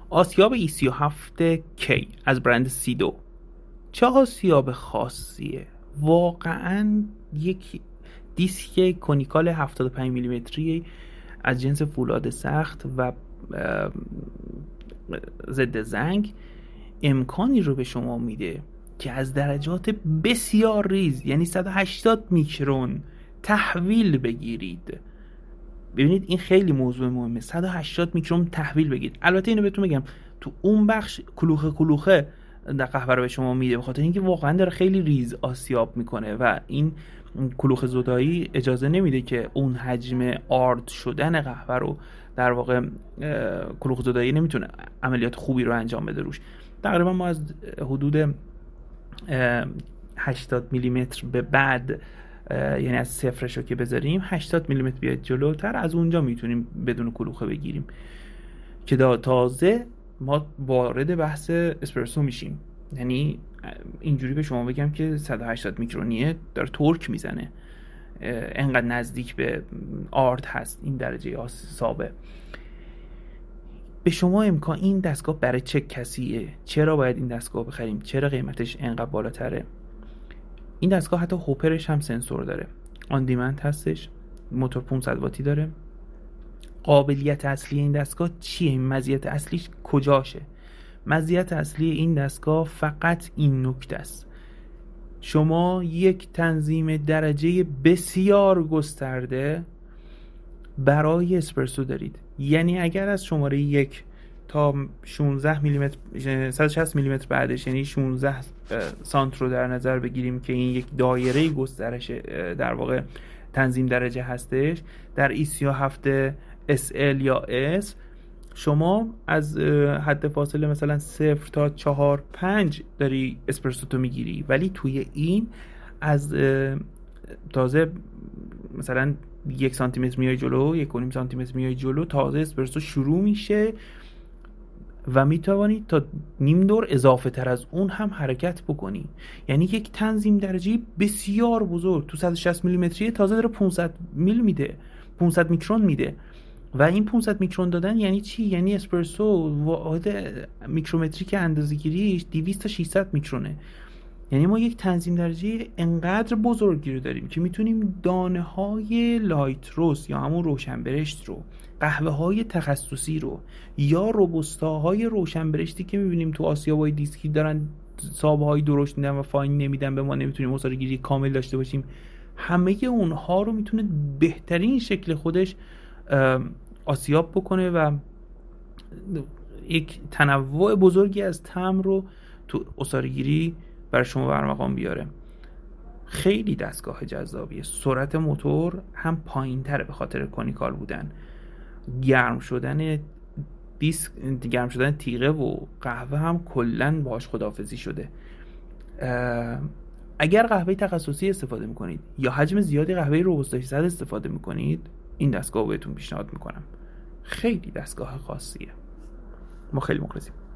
آسیاب E37 کی از برند سیدو چه آسیاب خاصیه. واقعا یک دیسک کونیکال 75 میلیمتری از جنس فولاد سخت و ضد زنگ امکانی رو به شما میده که از درجات بسیار ریز، یعنی 180 میکرون تحویل بگیرید. ببینید این خیلی موضوع مهمه، 180 میکرون تحویل بگیرید. البته اینو بهتون بگم تو اون بخش کلوخه در قهوه رو به شما میده، به خاطر اینکه واقعا داره خیلی ریز آسیاب میکنه و این کلوخ زدایی اجازه نمیده که اون حجم آرد شدن قهوه رو، در واقع کلوخ زدایی نمیتونه عملیات خوبی رو انجام بده روش. تقریبا ما از حدود 80 میلیمتر به بعد، یعنی از صفرش رو که بذاریم 80 میلیمتر بیاد جلوتر، از اونجا میتونیم بدون کلوخه بگیریم که تازه ما وارد بحث اسپرسو میشیم. یعنی اینجوری به شما بگم که 180 میکرونیه داره تورک میزنه، انقدر نزدیک به آرد هست این درجه آسیابه. به شما امکان این دستگاه برای چه کسیه؟ چرا باید این دستگاه بخریم؟ چرا قیمتش انقدر بالاتره؟ این دستگاه حتی هوپرش هم سنسور داره، آن دیمند هستش، موتور 500 واتی داره. قابلیت اصلی این دستگاه چیه؟ مزیت اصلیش کجاشه؟ مزیت اصلی این دستگاه فقط این نکته است: شما یک تنظیم درجه بسیار گسترده برای اسپرسو دارید. یعنی اگر از شماره 1 تا 16 میلیمتر 160 میلیمتر بعدش، یعنی 16 سانت رو در نظر بگیریم که این یک دایره گسترش در واقع تنظیم درجه هستش، در E37 SL یا S شما از حد فاصله مثلا 0 تا 4-5 داری اسپرسو تو میگیری، ولی توی این از تازه مثلا 1 سانتی متر میای جلو، 1.5 سانتی متر میای جلو، تازه اسپرسو شروع میشه و میتوانی تا نیم دور اضافه تر از اون هم حرکت بکنی. یعنی یک تنظیم درجه بسیار بزرگ تو 160 میلیمتری تازه داره 500 میل میده، 500 میکرون میده. و این 500 میکرون دادن یعنی چی؟ یعنی اسپرسو واحد میکرومتریک اندازه‌گیریش 200 تا 600 میکرونه. یعنی ما یک تنظیم درجه انقدر بزرگی رو داریم که میتونیم دانه های لایت روست یا همون روشن برشت رو، قهوه های تخصصی رو، یا روبوستا های روشن برشتی که میبینیم تو آسیابای دیسکی دارن سابه های درشت میدن و فاین نمیدن، به ما نمیتونیم مساره گیری کامل داشته باشیم، همه اونها رو میتونه بهترین شکل خودش آسیاب بکنه و یک تنوع بزرگی از طعم رو تو اساره‌گیری برای شما برمقام بیاره. خیلی دستگاه جذابیه. سرعت موتور هم پایین تره به خاطر کونیکال بودن. گرم شدن دیسک، گرم شدن تیغه و قهوه هم کلن باهاش خداحافظی شده. اگر قهوه تخصصی استفاده میکنید یا حجم زیادی قهوه روبوستا 800 استفاده میکنید، این دستگاه بهتون پیشنهاد میکنم. خیلی دستگاه خاصیه. ما خیلی مخلصیم.